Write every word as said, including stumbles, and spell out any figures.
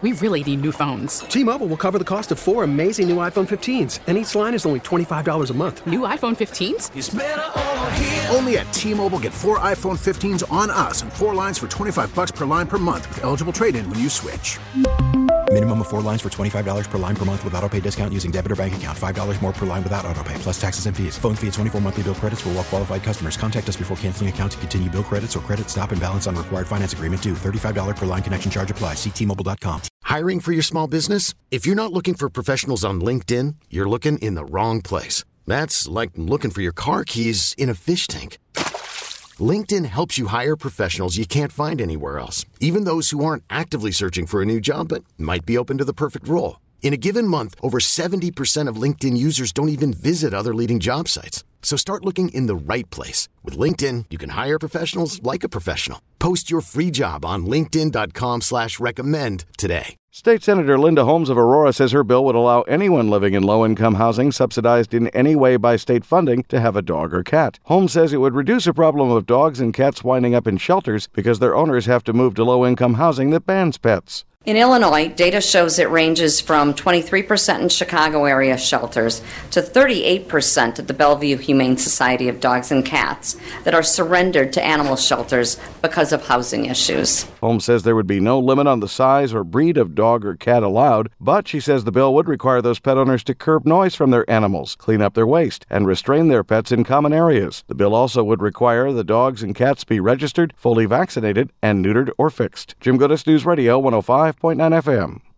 We really need new phones. T-Mobile will cover the cost of four amazing new iPhone fifteens, and each line is only twenty-five dollars a month. New iPhone fifteens? It's better over here. Only at T-Mobile, get four iPhone fifteens on us and four lines for twenty-five dollars per line per month with eligible trade-in when you switch. Minimum of four lines for twenty-five dollars per line per month with autopay discount using debit or bank account. five dollars more per line without autopay, plus taxes and fees. Phone fee at twenty-four monthly bill credits for well-qualified customers. Contact us before canceling account to continue bill credits or credit stop and balance on required finance agreement due. thirty-five dollars per line connection charge applies. See T Mobile dot com. Hiring for your small business? If you're not looking for professionals on LinkedIn, you're looking in the wrong place. That's like looking for your car keys in a fish tank. LinkedIn helps you hire professionals you can't find anywhere else, even those who aren't actively searching for a new job but might be open to the perfect role. In a given month, over seventy percent of LinkedIn users don't even visit other leading job sites. So start looking in the right place. With LinkedIn, you can hire professionals like a professional. Post your free job on linkedin dot com slash recommend today. State Senator Linda Holmes of Aurora says her bill would allow anyone living in low-income housing subsidized in any way by state funding to have a dog or cat. Holmes says it would reduce a problem of dogs and cats winding up in shelters because their owners have to move to low-income housing that bans pets. In Illinois, data shows it ranges from twenty-three percent in Chicago area shelters to thirty-eight percent at the Bellevue Humane Society of Dogs and Cats that are surrendered to animal shelters because of housing issues. Holmes says there would be no limit on the size or breed of dog or cat allowed, but she says the bill would require those pet owners to curb noise from their animals, clean up their waste, and restrain their pets in common areas. The bill also would require the dogs and cats be registered, fully vaccinated, and neutered or fixed. Jim Goodis, News Radio one oh five point nine F M.